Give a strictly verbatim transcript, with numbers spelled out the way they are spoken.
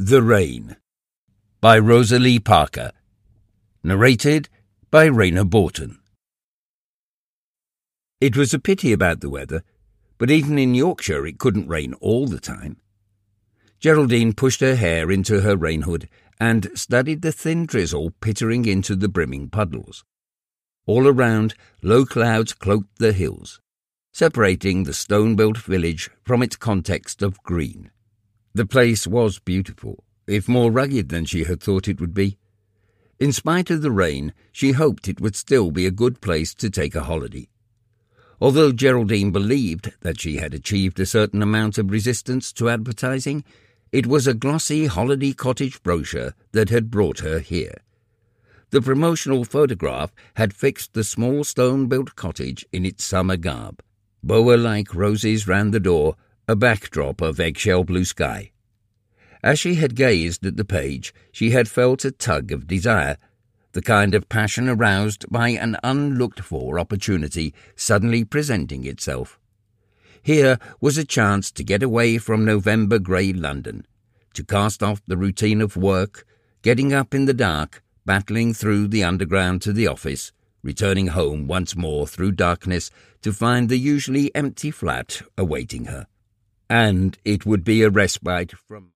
The Rain by Rosalie Parker. Narrated by Raina Borton. It was a pity about the weather, but even in Yorkshire it couldn't rain all the time. Geraldine pushed her hair into her rainhood and studied the thin drizzle pittering into the brimming puddles. All around, low clouds cloaked the hills, separating the stone-built village from its context of green. The place was beautiful, if more rugged than she had thought it would be. In spite of the rain, she hoped it would still be a good place to take a holiday. Although Geraldine believed that she had achieved a certain amount of resistance to advertising, it was a glossy holiday cottage brochure that had brought her here. The promotional photograph had fixed the small stone-built cottage in its summer garb. Boa-like roses round the door, a backdrop of eggshell blue sky. As she had gazed at the page, she had felt a tug of desire, the kind of passion aroused by an unlooked-for opportunity suddenly presenting itself. Here was a chance to get away from November-grey London, to cast off the routine of work, getting up in the dark, battling through the underground to the office, returning home once more through darkness to find the usually empty flat awaiting her. And it would be a respite from